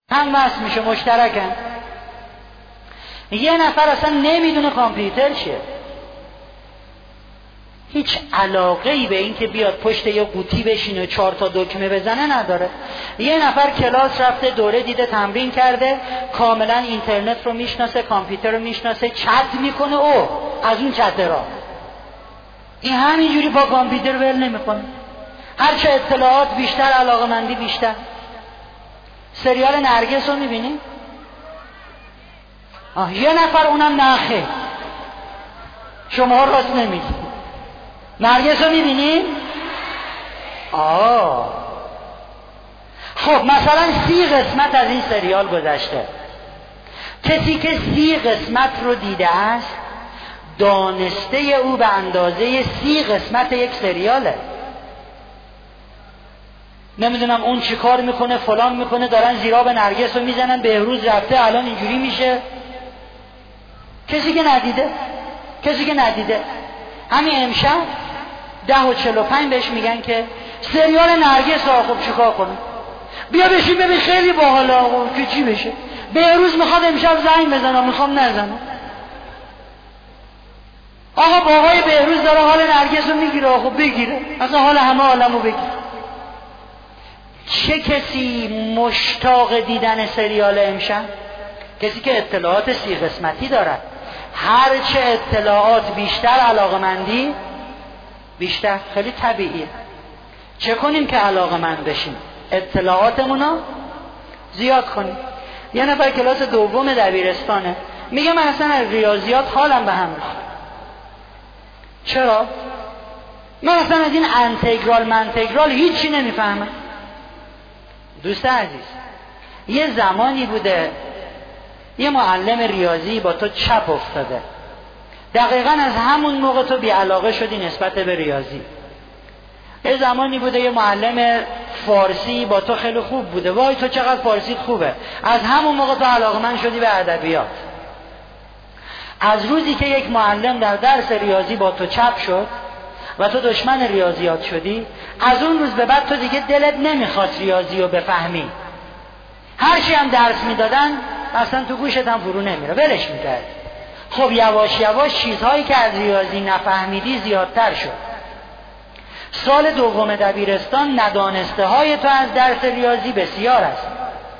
هم وصل میشه مشترکن. یه نفر اصلا نمیدونه کامپیوتر چیه، هیچ علاقه ای به این که بیاد پشت یه قوطی بشینه و 4 تا دکمه بزنه نداره. یه نفر کلاس رفته، دوره دیده، تمرین کرده، کاملا اینترنت رو میشناسه، کامپیوتر رو میشناسه، چت میکنه، او از اون چت را این همینجوری با کامپیوتر ول نمیکنه. هرچه اطلاعات بیشتر، علاقه‌مندی بیشتر. سریال نرگس رو میبینی؟ یه نفر اونم نخه، شما راست نمیگی. نرگس رو میبینی؟ خب مثلا 30 قسمت از این سریال گذشته. کسی که 30 قسمت رو دیده است دانسته او به اندازه 30 قسمت یک سریاله. نمیدونم اون چی کار میکنه، فلان میکنه، دارن زیراب نرگس رو میزنن، بهروز رفته الان اینجوری میشه. کسی که ندیده همین امشب 10:45 بهش میگن که سریال نرگس. خب چیکار کنه؟ بیا بشین ببین، خیلی باحاله. آقا که چی بشه؟ بهروز میخواد امشب زنگ بزنه، میخوام نزنه. آقا با آقای بهروز داره حال نرگس رو میگیره. خب بگیره، اصلا حال همه عالمو بگیره. چه کسی مشتاق دیدن سریال امشب؟ کسی که اطلاعات 30 قسمتی دارد. هرچه اطلاعات بیشتر، علاقه‌مندی بیشتر. خیلی طبیعیه. چه کنیم که علاقه‌مند بشیم؟ اطلاعاتمونو زیاد کنیم. یه نفر کلاس دوم دبیرستانه، میگه من اصلا از ریاضیات حالم به هم ریخت. چرا؟ من اصلا از این انتگرال هیچی نمیفهمم. دوست عزیز، یه زمانی بوده یه معلم ریاضی با تو چپ افتاده، دقیقاً از همون موقع تو بی علاقه شدی نسبت به ریاضی. یه زمانی بوده یه معلم فارسی با تو خیلی خوب بوده، وای تو چقدر فارسیت خوبه، از همون موقع تو علاقه‌مند شدی به ادبیات. از روزی که یک معلم در درس ریاضی با تو چپ شد و تو دشمن ریاضیات شدی، از اون روز به بعد تو دیگه دلت نمیخواد ریاضی رو بفهمی. هرچی هم درس میدادن اصلا تو گوشت هم فرو نمیره، ولش میکرد. خب یواش یواش چیزهایی که از ریاضی نفهمیدی زیادتر شد. سال دوم دبیرستان ندانسته های تو از درس ریاضی بسیار است،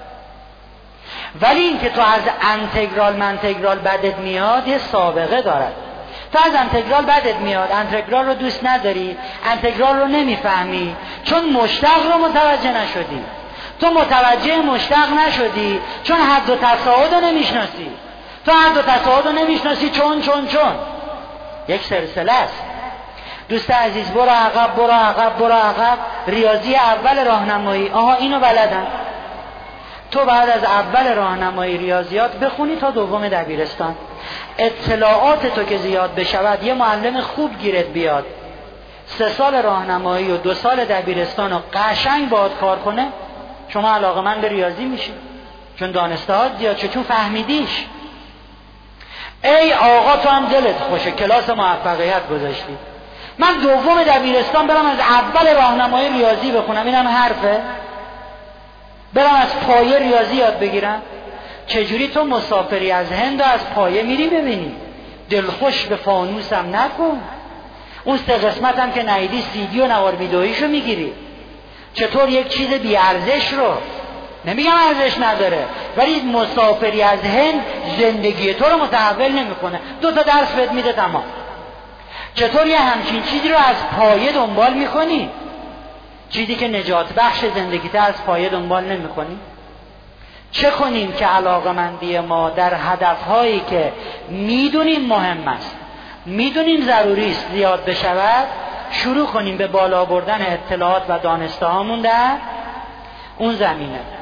ولی این که تو از انتگرال بدت میاد یه سابقه دارد. تو از انتگرال بدت میاد، انتگرال رو دوست نداری، انتگرال رو نمیفهمی، چون مشتق رو متوجه نشدی. تو متوجه مشتق نشدی چون حد و تصاعد رو نمیشناسی. تو حد و تصاعد رو نمیشناسی چون یک سلسله است. دوست عزیز، برو عقب. ریاضی اول راهنمایی، اینو بلدن. تو بعد از اول راهنمایی ریاضیات بخونی تا دوم دبیرستان. اطلاعات تو که زیاد بشود، یه معلم خوب گیرت بیاد، 3 سال راهنمایی و 2 سال دبیرستان رو قشنگ باهات کار کنه، شما علاقه‌مند به ریاضی میشی، چون دانسته‌هات زیاد شد، چون فهمیدیش. ای آقا تو هم دلت خوشه، کلاس موفقیت گذاشتی. من دوم دبیرستان برم از اول راهنمایی ریاضی بخونم، اینم حرفه؟ برم از پایه ریاضی یاد بگیرم؟ چجوری تو مسافری از هند از پایه میری ببینی؟ دلخوش به فانوسم نکن. اون 3 قسمت هم که نهیدی CD و نوار ویدئویشو میگیری. چطور یک چیز بی ارزش رو، نمیگم ارزش نداره، ولی مسافری از هند زندگی تو رو متحول نمیکنه، 2 تا درس بهت میده تمام. چطور یه همچین چیزی رو از پایه دنبال میکنی؟ چیزی که نجات بخش زندگیت از پایه دنبال نمیکنی؟ چه کنیم که علاقه‌مندی ما در هدفهایی که میدونیم مهم است، میدونیم ضروری است زیاد بشود، شروع کنیم به بالا بردن اطلاعات و دانسته هامون در اون زمینه.